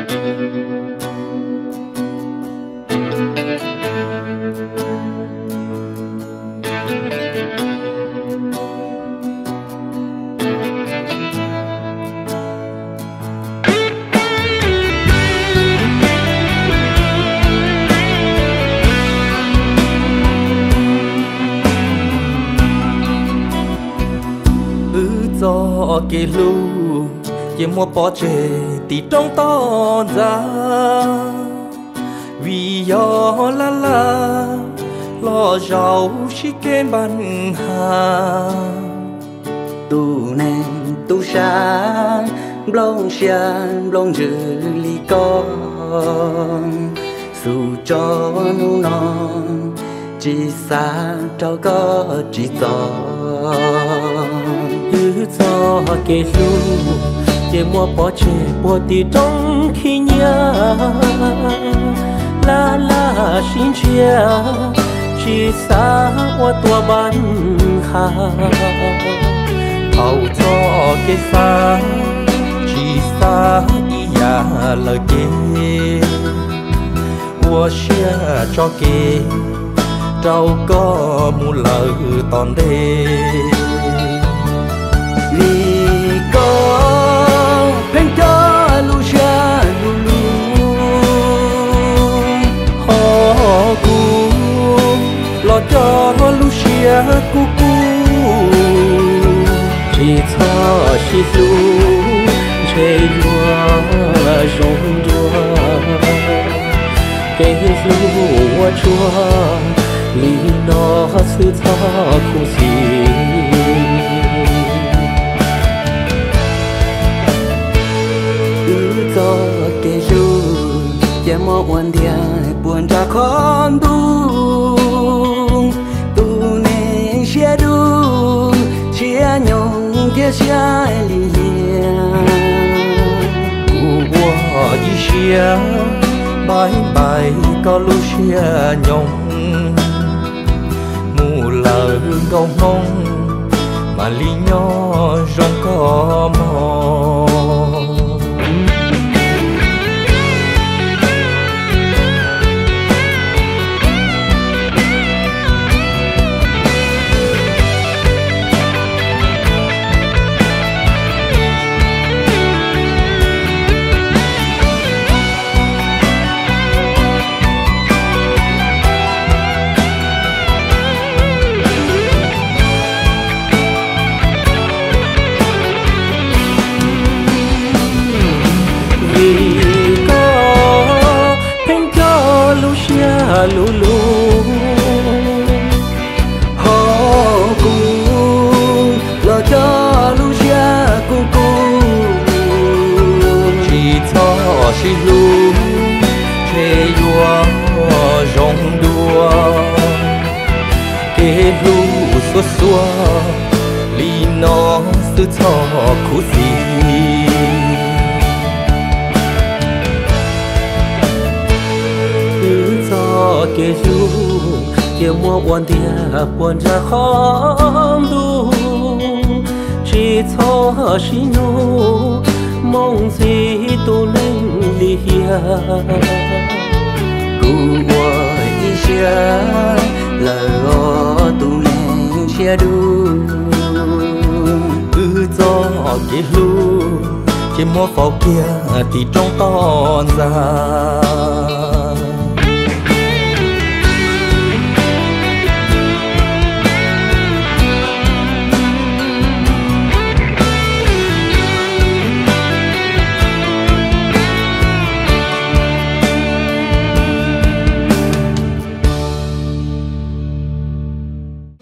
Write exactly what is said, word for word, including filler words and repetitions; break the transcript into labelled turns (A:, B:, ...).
A: cho cái lu chỉ mua bỏ chê thì trong to ra vì do la la lo giàu chỉ kém ban hà
B: tu nè tu sáng blong xian blong dư li con dù cho nu non chỉ xa cho có chỉ to
C: cứ cho cái lu chỉ mua bỏ chê bỏ tí trong khi nhớ la la xin chia chỉ xa qua tua ban hà hậu cho cái xa chỉ xa đi ya lời kê qua chia cho kê trâu có một lời toàn đê
B: vì có bên cho lu xa lu lu
A: họ cu lo cho lu xia cu cu
C: chỉ cho chỉ lu chơi đùa rong đùa cái lu hoa chua lý nó sự cho không gì
B: cho cái lu chỉ mộtวันเดียวbuồn ra con tu tu nên chia du chia nhung chia chia lìa
A: của đi xia bye bye có lu xia nhung mù lờ gông nông mà lý nhỏ rong có mò
C: lu lu
B: ho cu lo cho lu xia cu cu
A: chỉ cho chỉ lu chê đua rong đua cái lu xua xua li nó sự cho khu gì
C: cái lu kia mua buồn thì buồn ra khó đủ chỉ cho xin nu mong gì tu lên lìa
B: cu qua đi xia lời tu nên xia du
A: cứ cho cái lu chỉ mua phao kia thì trong to ra